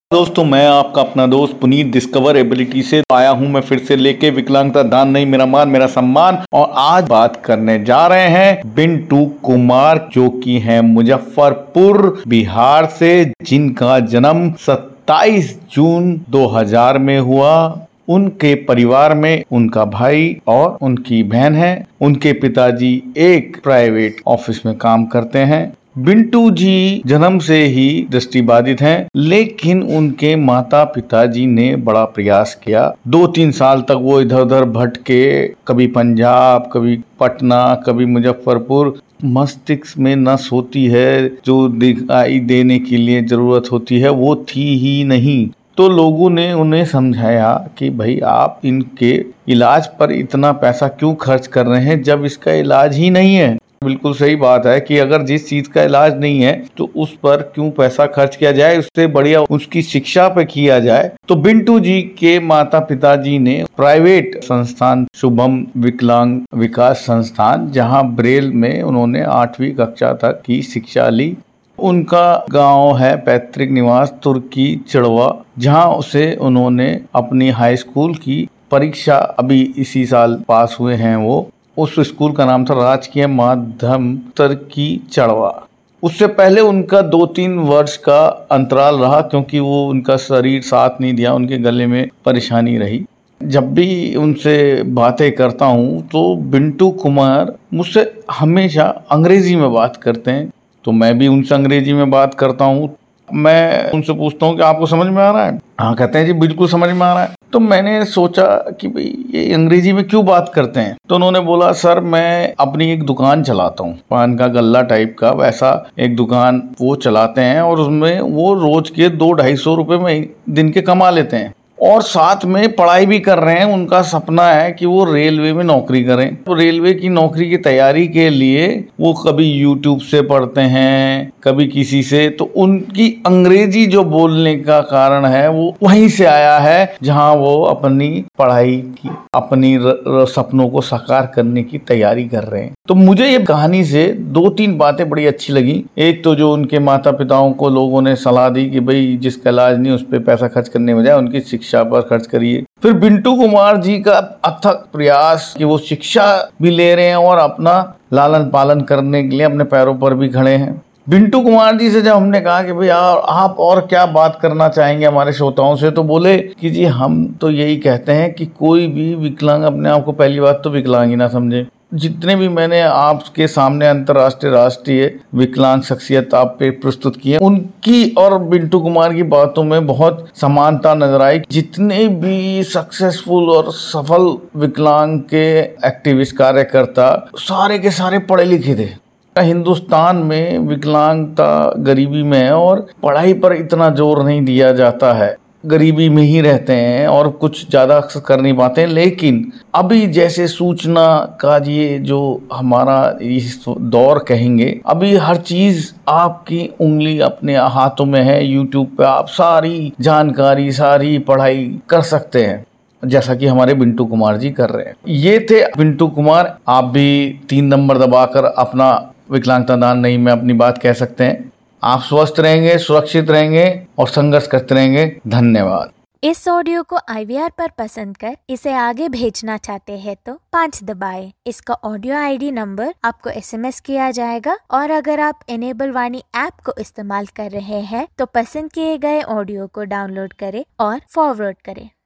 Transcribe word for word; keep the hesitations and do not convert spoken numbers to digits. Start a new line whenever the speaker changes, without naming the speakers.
दोस्तों, मैं आपका अपना दोस्त पुनीत डिस्कवर एबिलिटी से आया हूं मैं फिर से लेके विकलांगता दान नहीं मेरा मान मेरा सम्मान। और आज बात करने जा रहे हैं बिंटू कुमार, जो कि हैं मुजफ्फरपुर बिहार से, जिनका जन्म सत्ताईस जून दो हज़ार में हुआ। उनके परिवार में उनका भाई और उनकी बहन है। उनके पिताजी एक प्राइवेट ऑफिस में काम करते हैं। बिंटू जी जन्म से ही दृष्टिबाधित हैं, लेकिन उनके माता पिताजी ने बड़ा प्रयास किया। दो तीन साल तक वो इधर उधर भटके, कभी पंजाब, कभी पटना, कभी मुजफ्फरपुर। मस्तिष्क में नस होती है जो दिखाई देने के लिए जरूरत होती है, वो थी ही नहीं। तो लोगों ने उन्हें समझाया कि भाई आप इनके इलाज पर इतना पैसा क्यों खर्च कर रहे हैं जब इसका इलाज ही नहीं है। बिल्कुल सही बात है कि अगर जिस चीज का इलाज नहीं है तो उस पर क्यों पैसा खर्च किया जाए, उससे बढ़िया उसकी शिक्षा पे किया जाए। तो बिंटू जी के माता पिताजी ने प्राइवेट संस्थान शुभम विकलांग विकास संस्थान, जहां ब्रेल में उन्होंने आठवीं कक्षा तक की शिक्षा ली। उनका गांव है पैतृक निवास तुर्की चड़वा, जहां उसे उन्होंने अपनी हाई स्कूल की परीक्षा अभी इसी साल पास हुए हैं। वो उस स्कूल का नाम था राजकीय माध्यम तुर्की चड़वा। उससे पहले उनका दो तीन वर्ष का अंतराल रहा, क्योंकि वो उनका शरीर साथ नहीं दिया, उनके गले में परेशानी रही। जब भी उनसे बातें करता हूँ तो बिंटू कुमार मुझसे हमेशा अंग्रेजी में बात करते हैं, तो मैं भी उनसे अंग्रेजी में बात करता हूँ। मैं उनसे पूछता हूँ कि आपको समझ में आ रहा है? हाँ कहते हैं जी बिल्कुल समझ में आ रहा है। तो मैंने सोचा कि भाई ये अंग्रेजी में क्यों बात करते हैं। तो उन्होंने बोला सर मैं अपनी एक दुकान चलाता हूँ, पान का गल्ला टाइप का वैसा एक दुकान वो चलाते हैं, और उसमें वो रोज के दो ढाई सौ रुपये में दिन के कमा लेते हैं, और साथ में पढ़ाई भी कर रहे हैं। उनका सपना है कि वो रेलवे में नौकरी करें। तो रेलवे की नौकरी की तैयारी के लिए वो कभी यूट्यूब से पढ़ते हैं, कभी किसी से। तो उनकी अंग्रेजी जो बोलने का कारण है वो वहीं से आया है, जहां वो अपनी पढ़ाई की, अपनी र, र, सपनों को साकार करने की तैयारी कर रहे हैं। तो मुझे ये कहानी से दो तीन बातें बड़ी अच्छी लगी। एक तो जो उनके माता पिताओं को लोगों ने सलाह दी कि भाई जिसका इलाज नहीं उस पर पैसा खर्च करने बजाय उनकी शिक्षा पर खर्च करिए। फिर बिंटू कुमार जी का अथक प्रयास कि वो शिक्षा भी ले रहे हैं और अपना लालन पालन करने के लिए अपने पैरों पर भी खड़े हैं। बिंटू कुमार जी से जब हमने कहा कि भाई आप और क्या बात करना चाहेंगे हमारे श्रोताओं से, तो बोले कि जी हम तो यही कहते हैं कि कोई भी विकलांग अपने आप को पहली बात तो विकलांग ही ना समझे। जितने भी मैंने आपके सामने अंतर्राष्ट्रीय राष्ट्रीय विकलांग शख्सियत आप पे प्रस्तुत की है, उनकी और बिंटू कुमार की बातों में बहुत समानता नजर आई। जितने भी सक्सेसफुल और सफल विकलांग के एक्टिविस्ट कार्यकर्ता सारे के सारे पढ़े लिखे थे। हिंदुस्तान में विकलांगता गरीबी में है और पढ़ाई पर इतना जोर नहीं दिया जाता है, गरीबी में ही रहते हैं और कुछ ज्यादा कर नहीं पाते हैं। लेकिन अभी जैसे सूचना का ये जो हमारा इस दौर कहेंगे, अभी हर चीज आपकी उंगली अपने हाथों में है। यूट्यूब पे आप सारी जानकारी, सारी पढ़ाई कर सकते हैं, जैसा कि हमारे बिंटू कुमार जी कर रहे हैं। ये थे बिंटू कुमार। आप भी तीन नंबर दबाकर अपना विकलांगता दान नहीं में अपनी बात कह सकते हैं। आप स्वस्थ रहेंगे, सुरक्षित रहेंगे और संघर्ष करते रहेंगे। धन्यवाद।
इस ऑडियो को आई वी आर पर पसंद कर इसे आगे भेजना चाहते हैं तो पाँच दबाएं। इसका ऑडियो आई डी नंबर आपको एस एम एस किया जाएगा, और अगर आप इनेबल वाणी ऐप को इस्तेमाल कर रहे हैं तो पसंद किए गए ऑडियो को डाउनलोड करें और फॉरवर्ड करें।